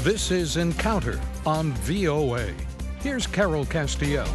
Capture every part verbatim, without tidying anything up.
This is Encounter on V O A. Here's Carol Castiel.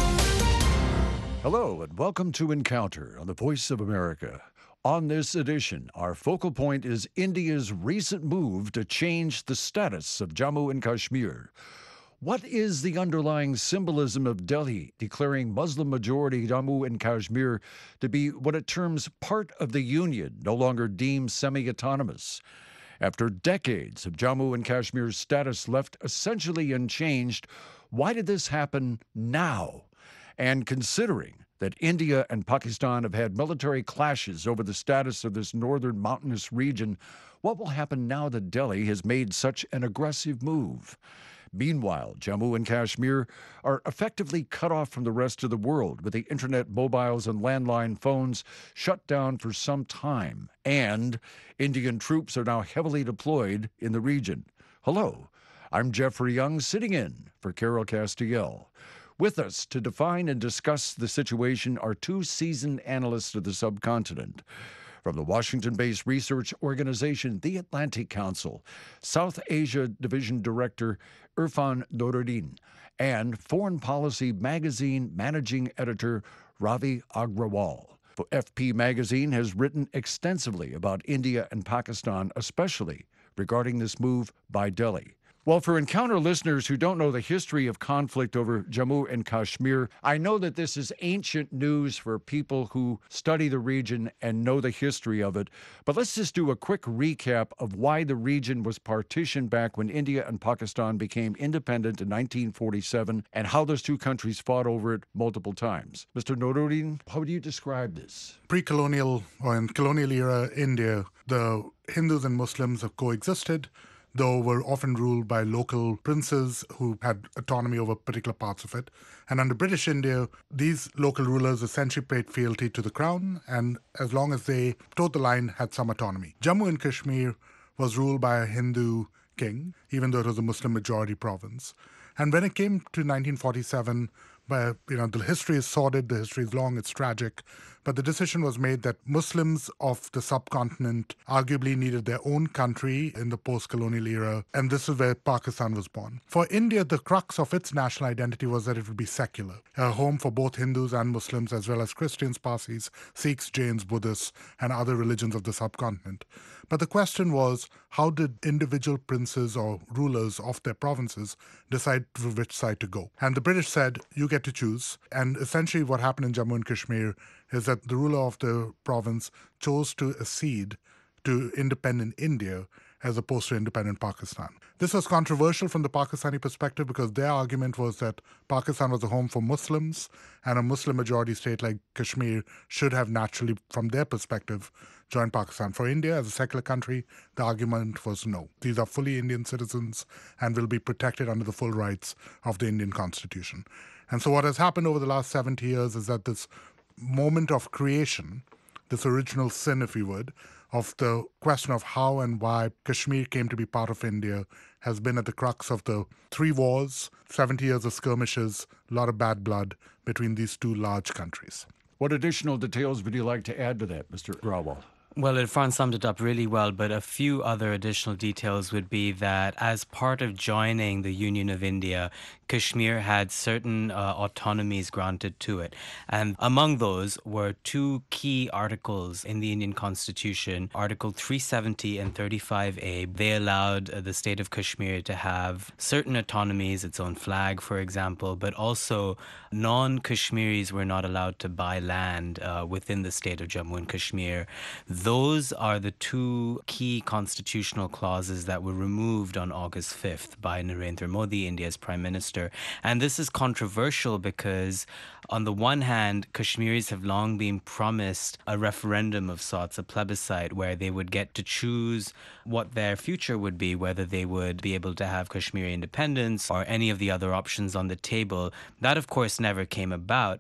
Hello, and welcome to Encounter on the Voice of America. On this edition, our focal point is India's recent move to change the status of Jammu and Kashmir. What is the underlying symbolism of Delhi declaring Muslim-majority Jammu and Kashmir to be what it terms part of the Union, no longer deemed semi-autonomous? After decades of Jammu and Kashmir's status left essentially unchanged, why did this happen now? And considering that India and Pakistan have had military clashes over the status of this northern mountainous region, what will happen now that Delhi has made such an aggressive move? Meanwhile, Jammu and Kashmir are effectively cut off from the rest of the world, with the internet, mobiles, and landline phones shut down for some time. And Indian troops are now heavily deployed in the region. Hello, I'm Jeffrey Young, sitting in for Carol Castiel. With us to define and discuss the situation are two seasoned analysts of the subcontinent. From the Washington-based research organization, The Atlantic Council, South Asia Division Director Irfan Noruddin, and Foreign Policy Magazine Managing Editor Ravi Agrawal. F P Magazine has written extensively about India and Pakistan, especially regarding this move by Delhi. Well, for Encounter listeners who don't know the history of conflict over Jammu and Kashmir, I know that this is ancient news for people who study the region and know the history of it. But let's just do a quick recap of why the region was partitioned back when India and Pakistan became independent in nineteen forty-seven and how those two countries fought over it multiple times. Mister Noruddin, how do you describe this? Pre-colonial or in colonial era India, the Hindus and Muslims have coexisted, though were often ruled by local princes who had autonomy over particular parts of it. And under British India, these local rulers essentially paid fealty to the crown, and as long as they towed the line, had some autonomy. Jammu and Kashmir was ruled by a Hindu king, even though it was a Muslim-majority province. And when it came to nineteen forty-seven, by, you know, the history is sordid, the history is long, it's tragic, but the decision was made that Muslims of the subcontinent arguably needed their own country in the post-colonial era, and this is where Pakistan was born. For India, the crux of its national identity was that it would be secular, a home for both Hindus and Muslims, as well as Christians, Parsis, Sikhs, Jains, Buddhists, and other religions of the subcontinent. But the question was, how did individual princes or rulers of their provinces decide to which side to go? And the British said, you get to choose. And essentially what happened in Jammu and Kashmir is that the ruler of the province chose to accede to independent India as opposed to independent Pakistan. This was controversial from the Pakistani perspective because their argument was that Pakistan was a home for Muslims, and a Muslim-majority state like Kashmir should have naturally, from their perspective, joined Pakistan. For India, as a secular country, the argument was no. These are fully Indian citizens and will be protected under the full rights of the Indian Constitution. And so what has happened over the last seventy years is that this moment of creation, this original sin, if you would, of the question of how and why Kashmir came to be part of India has been at the crux of the three wars, seventy years of skirmishes, a lot of bad blood between these two large countries. What additional details would you like to add to that, Mister Agrawal? Well, Irfan summed it up really well, but a few other additional details would be that as part of joining the Union of India, Kashmir had certain uh, autonomies granted to it. And among those were two key articles in the Indian Constitution, Article three seventy and thirty-five A. They allowed uh, the state of Kashmir to have certain autonomies, its own flag, for example, but also non-Kashmiris were not allowed to buy land uh, within the state of Jammu and Kashmir. Those are the two key constitutional clauses that were removed on August fifth by Narendra Modi, India's Prime Minister. And this is controversial because, on the one hand, Kashmiris have long been promised a referendum of sorts, a plebiscite, where they would get to choose what their future would be, whether they would be able to have Kashmiri independence or any of the other options on the table. That, of course, never came about.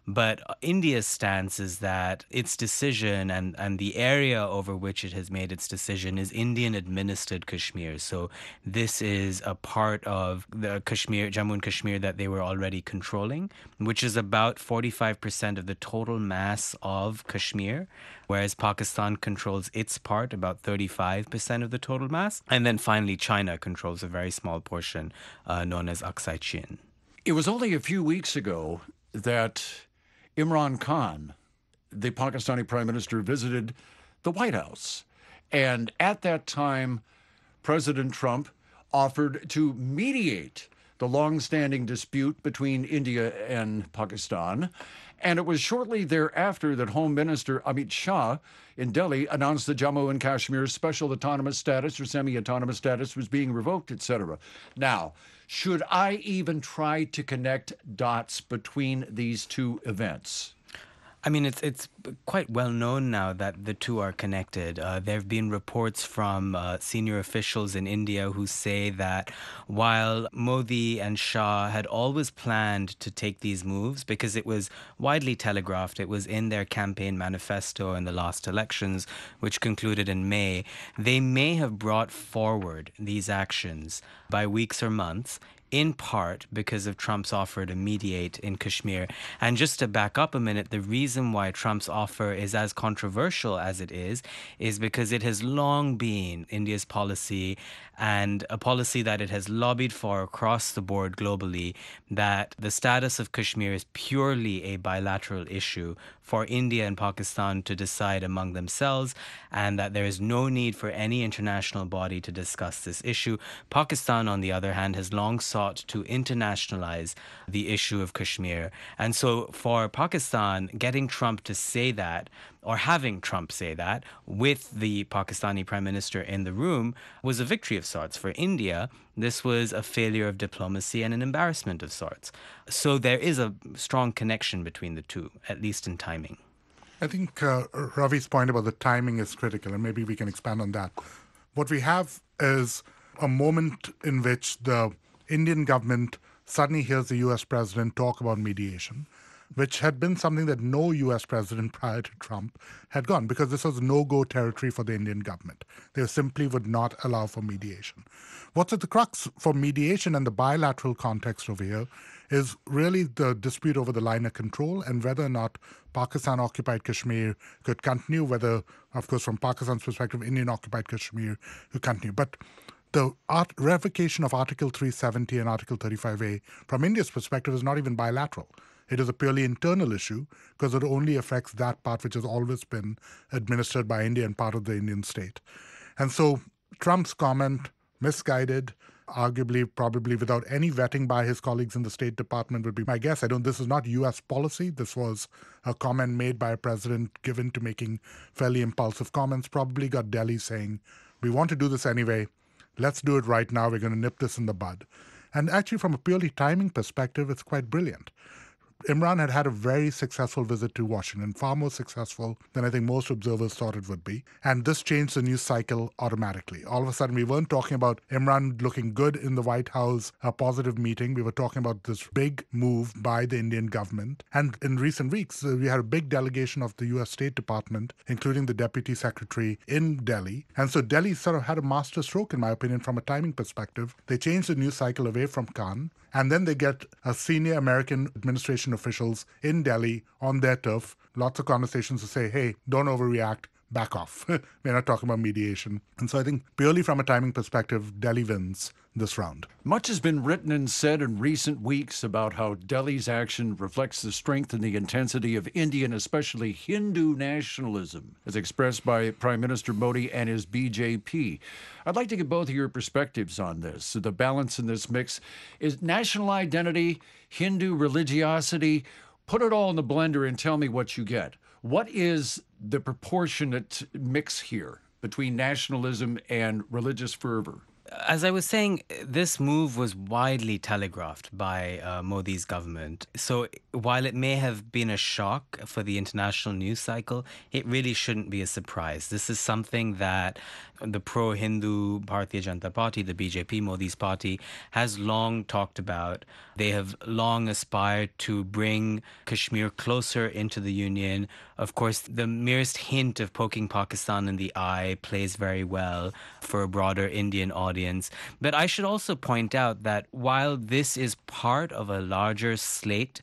But India's stance is that its decision and, and the area over which it has made its decision is Indian-administered Kashmir. So this is a part of the Kashmir, Jammu and Kashmir that they were already controlling, which is about forty-five percent of the total mass of Kashmir, whereas Pakistan controls its part, about thirty-five percent of the total mass. And then finally, China controls a very small portion uh, known as Aksai Chin. It was only a few weeks ago that Imran Khan, the Pakistani prime minister, visited the White House. And at that time, President Trump offered to mediate the long-standing dispute between India and Pakistan. And it was shortly thereafter that Home Minister Amit Shah in Delhi announced that Jammu and Kashmir's special autonomous status or semi-autonomous status was being revoked, et cetera. Now, should I even try to connect dots between these two events? I mean, it's it's quite well known now that the two are connected. Uh, there have been reports from uh, senior officials in India who say that while Modi and Shah had always planned to take these moves because it was widely telegraphed, it was in their campaign manifesto in the last elections, which concluded in May, they may have brought forward these actions by weeks or months, in part because of Trump's offer to mediate in Kashmir. And just to back up a minute, the reason why Trump's offer is as controversial as it is, is because it has long been India's policy, and a policy that it has lobbied for across the board globally, that the status of Kashmir is purely a bilateral issue for India and Pakistan to decide among themselves, and that there is no need for any international body to discuss this issue. Pakistan, on the other hand, has long sought to internationalize the issue of Kashmir. And so for Pakistan, getting Trump to say that, or having Trump say that, with the Pakistani Prime Minister in the room, was a victory of sorts. For India, this was a failure of diplomacy and an embarrassment of sorts. So there is a strong connection between the two, at least in timing. I think uh, Ravi's point about the timing is critical, and maybe we can expand on that. What we have is a moment in which the Indian government suddenly hears the U S president talk about mediation, which had been something that no U S president prior to Trump had gone, because this was no-go territory for the Indian government. They simply would not allow for mediation. What's at the crux for mediation and the bilateral context over here is really the dispute over the line of control and whether or not Pakistan-occupied Kashmir could continue, whether, of course, from Pakistan's perspective, Indian-occupied Kashmir could continue. But the art, revocation of Article three seventy and Article thirty-five A, from India's perspective, is not even bilateral. It is a purely internal issue because it only affects that part which has always been administered by India and part of the Indian state. And so Trump's comment, misguided, arguably probably without any vetting by his colleagues in the State Department would be my guess. I don't, this is not U S policy. This was a comment made by a president given to making fairly impulsive comments, probably got Delhi saying, we want to do this anyway. Let's do it right now. We're going to nip this in the bud. And actually, from a purely timing perspective, it's quite brilliant. Imran had had a very successful visit to Washington, far more successful than I think most observers thought it would be. And this changed the news cycle automatically. All of a sudden, we weren't talking about Imran looking good in the White House, a positive meeting. We were talking about this big move by the Indian government. And in recent weeks, uh, we had a big delegation of the U S State Department, including the Deputy Secretary in Delhi. And so Delhi sort of had a master stroke, in my opinion, from a timing perspective. They changed the news cycle away from Khan. And then they get a senior American administration officials in Delhi on their turf, lots of conversations to say, hey, don't overreact, back off. We're not talking about mediation. And so I think purely from a timing perspective, Delhi wins this round. Much has been written and said in recent weeks about how Delhi's action reflects the strength and the intensity of Indian, especially Hindu nationalism, as expressed by Prime Minister Modi and his B J P. I'd like to get both of your perspectives on this. The balance in this mix is national identity, Hindu religiosity. Put it all in the blender and tell me what you get. What is the proportionate mix here between nationalism and religious fervor? As I was saying, this move was widely telegraphed by uh, Modi's government. So while it may have been a shock for the international news cycle, it really shouldn't be a surprise. This is something that the pro-Hindu Bharatiya Janata Party, the B J P, Modi's party, has long talked about. They have long aspired to bring Kashmir closer into the Union. Of course, the merest hint of poking Pakistan in the eye plays very well for a broader Indian audience. But I should also point out that while this is part of a larger slate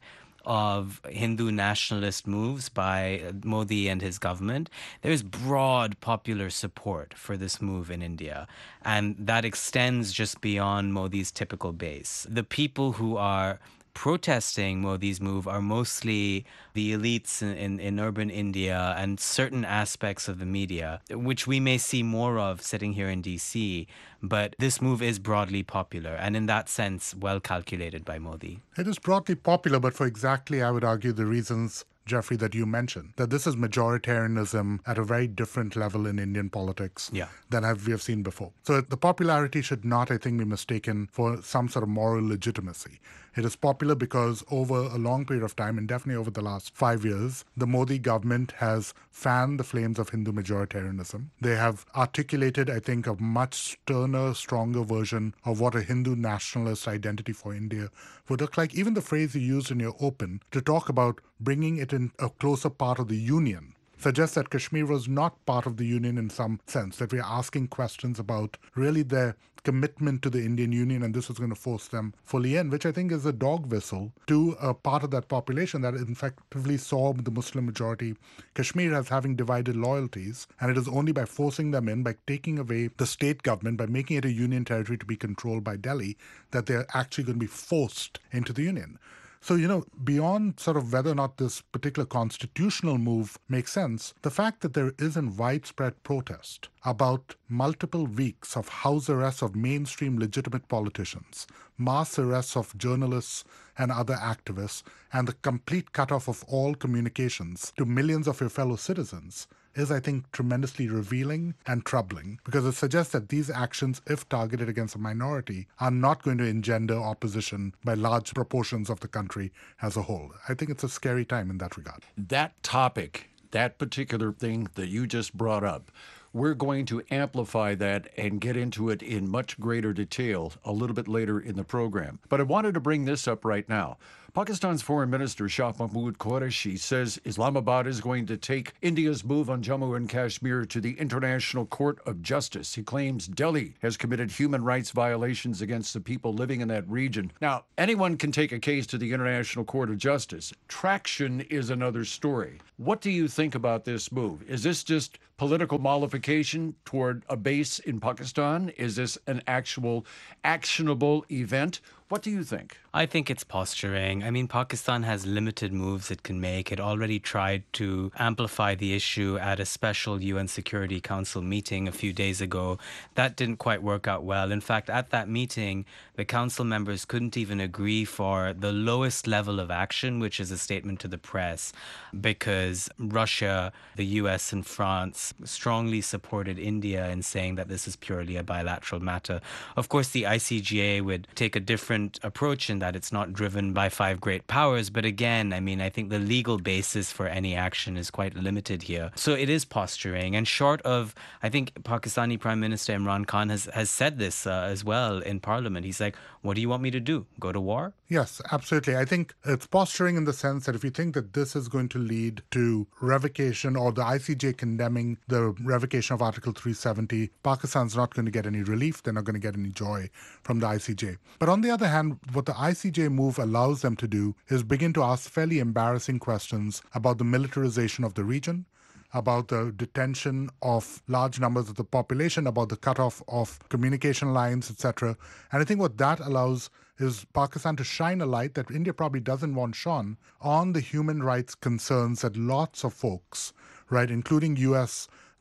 of Hindu nationalist moves by Modi and his government, there is broad popular support for this move in India. And that extends just beyond Modi's typical base. The people who are protesting Modi's move are mostly the elites in, in, in urban India and certain aspects of the media, which we may see more of sitting here in D C. But this move is broadly popular and in that sense well calculated by Modi. It is broadly popular, but for exactly, I would argue, the reasons, Jeffrey, that you mentioned, that this is majoritarianism at a very different level in Indian politics yeah. than have, we have seen before. So the popularity should not, I think, be mistaken for some sort of moral legitimacy. It is popular because over a long period of time, and definitely over the last five years, the Modi government has fanned the flames of Hindu majoritarianism. They have articulated, I think, a much sterner, stronger version of what a Hindu nationalist identity for India would look like. Even the phrase you used in your open to talk about bringing it in a closer part of the union suggests that Kashmir was not part of the union in some sense, that we are asking questions about really their commitment to the Indian Union, and this is going to force them fully in, which I think is a dog whistle to a part of that population that effectively saw the Muslim majority Kashmir as having divided loyalties, and it is only by forcing them in, by taking away the state government, by making it a union territory to be controlled by Delhi, that they're actually going to be forced into the union. So, you know, beyond sort of whether or not this particular constitutional move makes sense, the fact that there isn't widespread protest about multiple weeks of house arrests of mainstream legitimate politicians, mass arrests of journalists and other activists, and the complete cutoff of all communications to millions of your fellow citizens is, I think, tremendously revealing and troubling, because it suggests that these actions, if targeted against a minority, are not going to engender opposition by large proportions of the country as a whole. I think it's a scary time in that regard. That topic, that particular thing that you just brought up, we're going to amplify that and get into it in much greater detail a little bit later in the program. But I wanted to bring this up right now. Pakistan's Foreign Minister Shah Mahmood Qureshi says Islamabad is going to take India's move on Jammu and Kashmir to the International Court of Justice. He claims Delhi has committed human rights violations against the people living in that region. Now, anyone can take a case to the International Court of Justice. Traction is another story. What do you think about this move? Is this just political mollification toward a base in Pakistan? Is this an actual actionable event? What do you think? I think it's posturing. I mean, Pakistan has limited moves it can make. It already tried to amplify the issue at a special U N Security Council meeting a few days ago. That didn't quite work out well. In fact, at that meeting, the council members couldn't even agree for the lowest level of action, which is a statement to the press, because Russia, the U S, and France strongly supported India in saying that this is purely a bilateral matter. Of course, the I C G A would take a different approach in that it's not driven by five great powers. But again, I mean, I think the legal basis for any action is quite limited here. So it is posturing. And short of, I think Pakistani Prime Minister Imran Khan has, has said this uh, as well in Parliament. He's like, what do you want me to do? Go to war? Yes, absolutely. I think it's posturing in the sense that if you think that this is going to lead to revocation or the I C J condemning the revocation of Article three seventy, Pakistan's not going to get any relief. They're not going to get any joy from the I C J. But on the other hand, what the I C J move allows them to do is begin to ask fairly embarrassing questions about the militarization of the region, about the detention of large numbers of the population, about the cutoff of communication lines, et cetera. And I think what that allows is Pakistan to shine a light that India probably doesn't want shone on the human rights concerns that lots of folks, right, including U S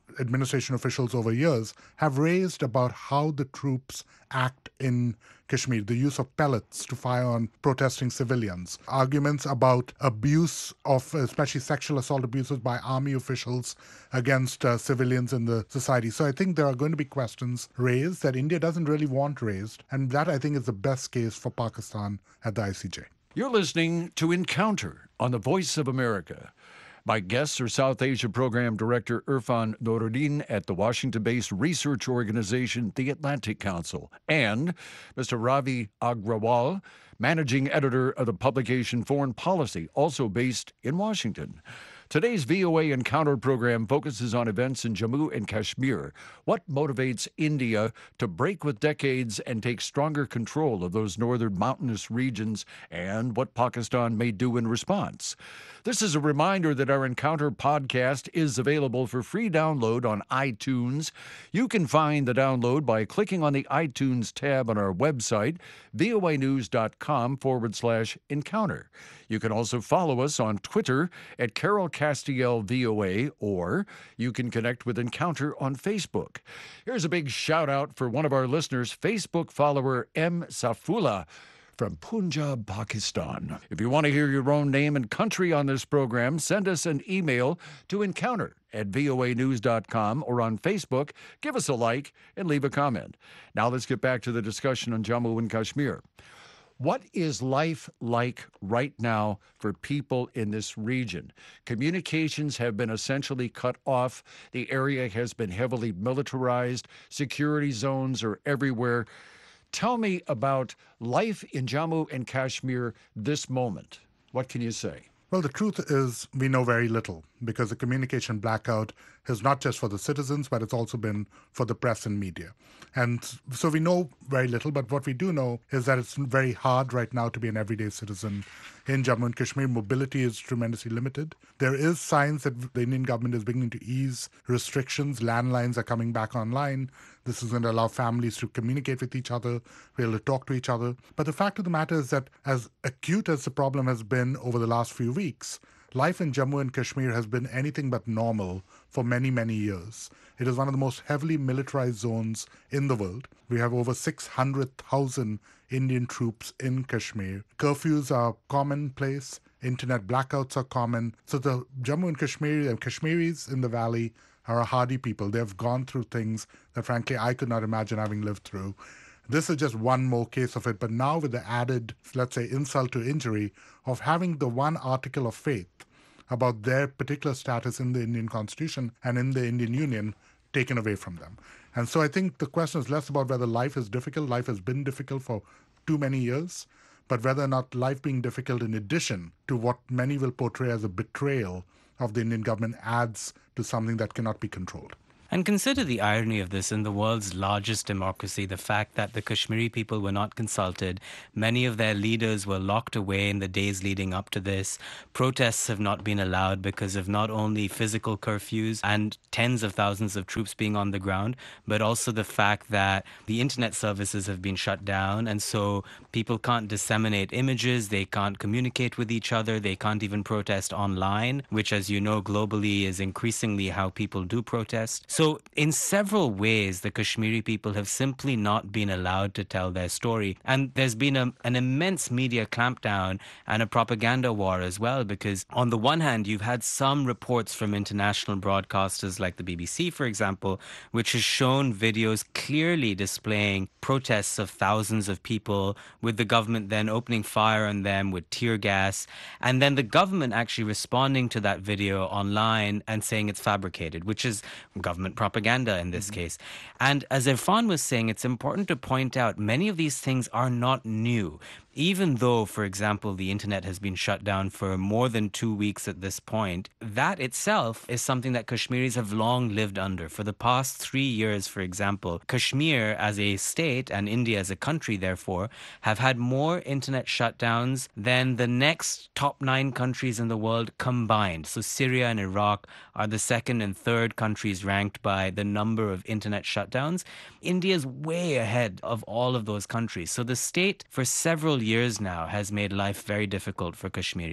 administration officials over years have raised about how the troops act in Kashmir, the use of pellets to fire on protesting civilians, arguments about abuse of, especially sexual assault abuses by army officials against uh, civilians in the society. So I think there are going to be questions raised that India doesn't really want raised, and that I think is the best case for Pakistan at the I C J. You're listening to Encounter on the Voice of America. My guests are South Asia Program Director Irfan Noruddin at the Washington-based research organization, the Atlantic Council, and Mister Ravi Agrawal, Managing Editor of the publication Foreign Policy, also based in Washington. Today's V O A Encounter program focuses on events in Jammu and Kashmir. What motivates India to break with decades and take stronger control of those northern mountainous regions, and what Pakistan may do in response? This is a reminder that our Encounter podcast is available for free download on iTunes. You can find the download by clicking on the iTunes tab on our website, voanews.com forward slash encounter. You can also follow us on Twitter at Carol Castiel V O A, or you can connect with Encounter on Facebook. Here's a big shout out for one of our listeners, Facebook follower M. Safula from Punjab, Pakistan. If you want to hear your own name and country on this program, send us an email to encounter at voa news dot com or on Facebook. Give us a like and leave a comment. Now let's get back to the discussion on Jammu and Kashmir. What is life like right now for people in this region? Communications have been essentially cut off. The area has been heavily militarized. Security zones are everywhere. Tell me about life in Jammu and Kashmir this moment. What can you say? Well, the truth is we know very little, because the communication blackout is not just for the citizens, but it's also been for the press and media. And so we know very little, but what we do know is that it's very hard right now to be an everyday citizen in Jammu and Kashmir. Mobility is tremendously limited. There is signs that the Indian government is beginning to ease restrictions. Landlines are coming back online. This is going to allow families to communicate with each other, be able to talk to each other. But the fact of the matter is that as acute as the problem has been over the last few weeks, life in Jammu and Kashmir has been anything but normal for many, many years. It is one of the most heavily militarized zones in the world. We have over six hundred thousand Indian troops in Kashmir. Curfews are commonplace. Internet blackouts are common. So the Jammu and Kashmir and Kashmiris in the valley are a hardy people. They've gone through things that, frankly, I could not imagine having lived through. This is just one more case of it. But now with the added, let's say, insult to injury of having the one article of faith about their particular status in the Indian Constitution and in the Indian Union taken away from them. And so I think the question is less about whether life is difficult. Life has been difficult for too many years, but whether or not life being difficult in addition to what many will portray as a betrayal of the Indian government adds to something that cannot be controlled. And consider the irony of this in the world's largest democracy, the fact that the Kashmiri people were not consulted. Many of their leaders were locked away in the days leading up to this. Protests have not been allowed because of not only physical curfews and tens of thousands of troops being on the ground, but also the fact that the internet services have been shut down. And so people can't disseminate images, they can't communicate with each other, they can't even protest online, which, as you know, globally is increasingly how people do protest. So in several ways, the Kashmiri people have simply not been allowed to tell their story. And there's been a, an immense media clampdown and a propaganda war as well, because on the one hand, you've had some reports from international broadcasters like the B B C, for example, which has shown videos clearly displaying protests of thousands of people, with the government then opening fire on them with tear gas, and then the government actually responding to that video online and saying it's fabricated, which is government propaganda in this mm-hmm. case. And as Irfan was saying, it's important to point out many of these things are not new. Even though, for example, the internet has been shut down for more than two weeks at this point, that itself is something that Kashmiris have long lived under. For the past three years, for example, Kashmir as a state and India as a country, therefore, have had more internet shutdowns than the next top nine countries in the world combined. So Syria and Iraq are the second and third countries ranked by the number of internet shutdowns. India is way ahead of all of those countries. So the state, for several years now, has made life very difficult for Kashmiris.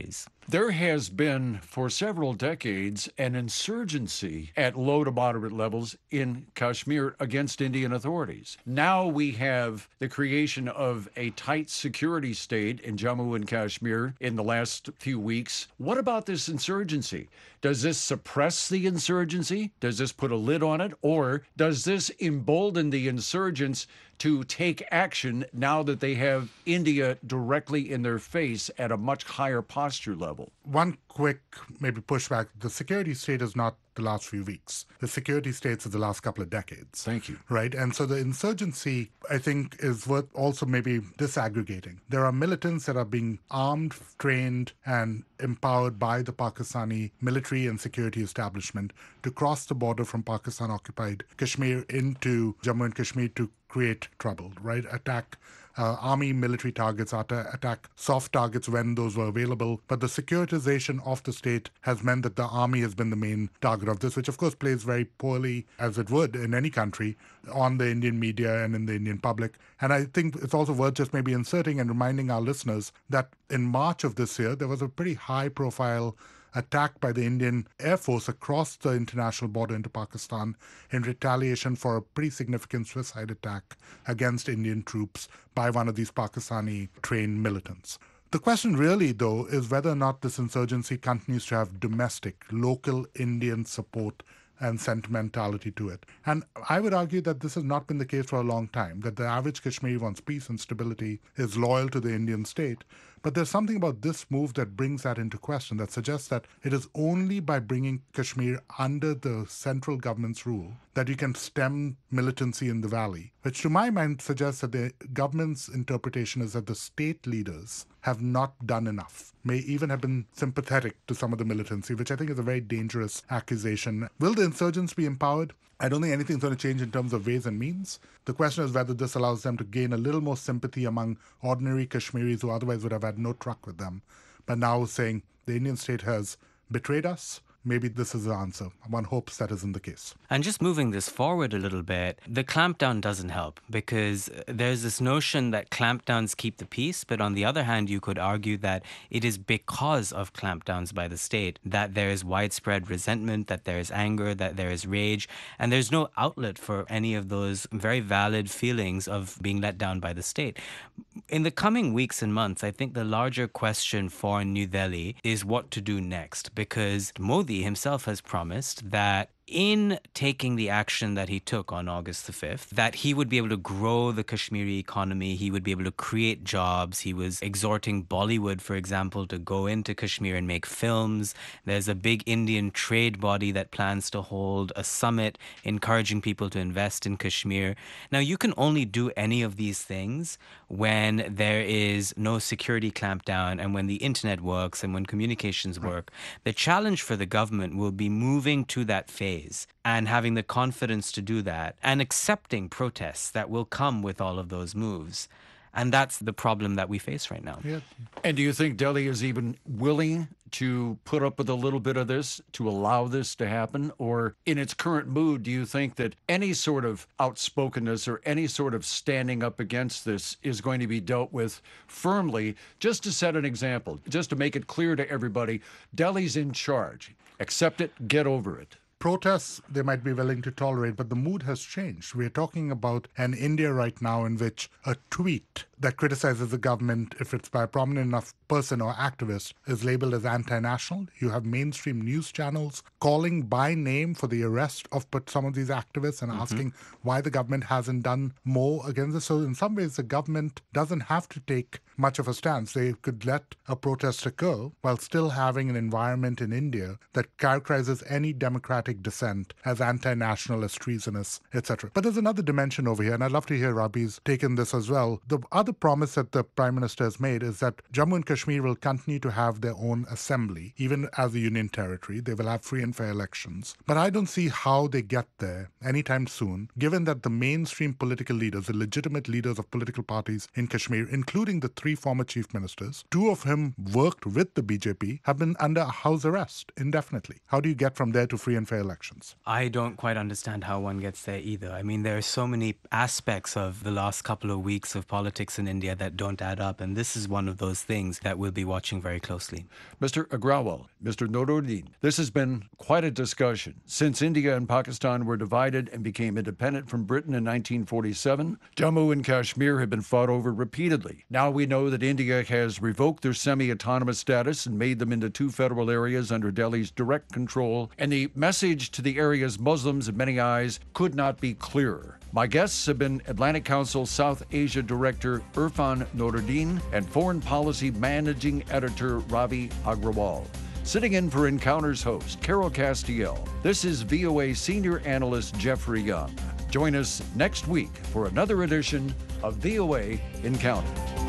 There has been, for several decades, an insurgency at low to moderate levels in Kashmir against Indian authorities. Now we have the creation of a tight security state in Jammu and Kashmir in the last few weeks. What about this insurgency? Does this suppress the insurgency? Does this put a lid on it? Or does this embolden the insurgents to take action now that they have India directly in their face at a much higher posture level? One quick maybe pushback. The security state is not the last few weeks. The security states of the last couple of decades. Thank you. Right? And so the insurgency, I think, is worth also maybe disaggregating. There are militants that are being armed, trained, and empowered by the Pakistani military and security establishment to cross the border from Pakistan-occupied Kashmir into Jammu and Kashmir to create trouble, right? Attack uh, army military targets, attack soft targets when those were available. But the securitization of the state has meant that the army has been the main target of this, which of course plays very poorly, as it would in any country, on the Indian media and in the Indian public. And I think it's also worth just maybe inserting and reminding our listeners that in March of this year, there was a pretty high-profile attack by the Indian Air Force across the international border into Pakistan in retaliation for a pretty significant suicide attack against Indian troops by one of these Pakistani trained militants. The question really, though, is whether or not this insurgency continues to have domestic, local Indian support and sentimentality to it. And I would argue that this has not been the case for a long time, that the average Kashmiri wants peace and stability, is loyal to the Indian state. But there's something about this move that brings that into question, that suggests that it is only by bringing Kashmir under the central government's rule that you can stem militancy in the valley, which to my mind suggests that the government's interpretation is that the state leaders have not done enough, may even have been sympathetic to some of the militancy, which I think is a very dangerous accusation. Will the insurgents be empowered? I don't think anything's going to change in terms of ways and means. The question is whether this allows them to gain a little more sympathy among ordinary Kashmiris who otherwise would have had no truck with them, but now saying the Indian state has betrayed us. Maybe this is the answer. One hopes that isn't the case. And just moving this forward a little bit, the clampdown doesn't help because there's this notion that clampdowns keep the peace, but on the other hand, you could argue that it is because of clampdowns by the state that there is widespread resentment, that there is anger, that there is rage, and there's no outlet for any of those very valid feelings of being let down by the state. In the coming weeks and months, I think the larger question for New Delhi is what to do next, because Modi himself has promised that in taking the action that he took on August the fifth, that he would be able to grow the Kashmiri economy, he would be able to create jobs. He was exhorting Bollywood, for example, to go into Kashmir and make films. There's a big Indian trade body that plans to hold a summit encouraging people to invest in Kashmir. Now, you can only do any of these things when there is no security clampdown and when the internet works and when communications work. The challenge for the government will be moving to that phase and having the confidence to do that and accepting protests that will come with all of those moves. And that's the problem that we face right now. Yeah. And do you think Delhi is even willing to put up with a little bit of this, to allow this to happen? Or in its current mood, do you think that any sort of outspokenness or any sort of standing up against this is going to be dealt with firmly? Just to set an example, just to make it clear to everybody, Delhi's in charge. Accept it, get over it. Protests they might be willing to tolerate, but the mood has changed. We are talking about an India right now in which a tweet that criticizes the government, if it's by a prominent enough person or activist, is labeled as anti-national. You have mainstream news channels calling by name for the arrest of some of these activists and mm-hmm. asking why the government hasn't done more against this. So in some ways, the government doesn't have to take much of a stance. They could let a protest occur while still having an environment in India that characterizes any democratic dissent as anti-national, as treasonous, et cetera. But there's another dimension over here, and I'd love to hear Rabi's take in this as well. The other promise that the Prime Minister has made is that Jammu and Kashmir will continue to have their own assembly, even as a union territory. They will have free and fair elections. But I don't see how they get there anytime soon, given that the mainstream political leaders, the legitimate leaders of political parties in Kashmir, including the three former chief ministers, two of whom worked with the B J P, have been under house arrest indefinitely. How do you get from there to free and fair elections? I don't quite understand how one gets there either. I mean, there are so many aspects of the last couple of weeks of politics statistics in India that don't add up. And this is one of those things that we'll be watching very closely. Mister Agrawal, Mister Noruddin, this has been quite a discussion. Since India and Pakistan were divided and became independent from Britain in nineteen forty-seven, Jammu and Kashmir have been fought over repeatedly. Now we know that India has revoked their semi-autonomous status and made them into two federal areas under Delhi's direct control, and the message to the area's Muslims in many eyes could not be clearer. My guests have been Atlantic Council South Asia Director Irfan Noruddin and Foreign Policy Managing Editor Ravi Agrawal. Sitting in for Encounter's host, Carol Castiel, this is V O A Senior Analyst Jeffrey Young. Join us next week for another edition of V O A Encounter.